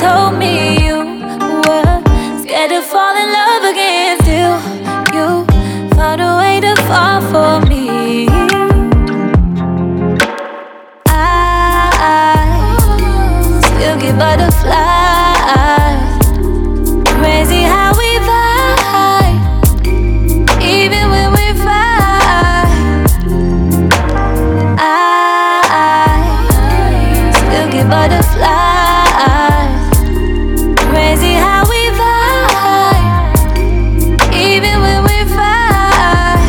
told me you were scared to fall in love again. Still, you found a way to fall for me. I still get butterflies. Crazy how we vibe, even when we fight. I still get butterflies. Crazy how we vibe, even when we fight.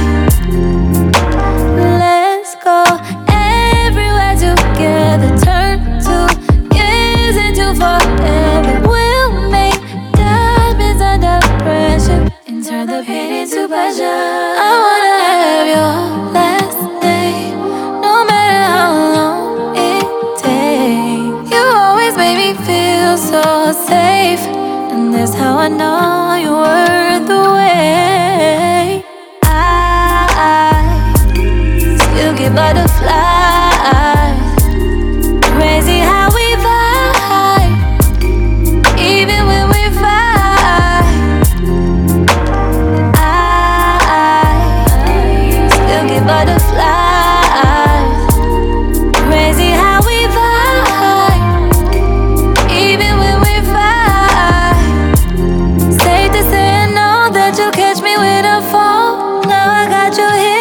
Let's go everywhere together. Turn 2 years into forever. We'll make diamonds under pressure and turn the pain into pleasure. I wanna have your last name, no matter how long it takes. You always make me feel so safe, and that's how I know you're worth the wait. I still get butterflies. Crazy how we vibe, even when we fight. I still get butterflies. Crazy how we vibe, even when we fight. Safe to say I know that you'll catch me when I fall. Now I got you here.